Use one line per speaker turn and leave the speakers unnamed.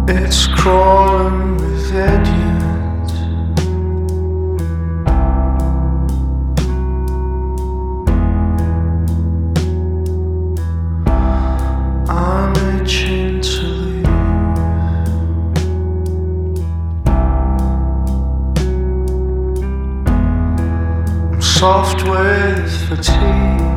It's crawling with idiots. I'm itching to leave. I'm soft with fatigue.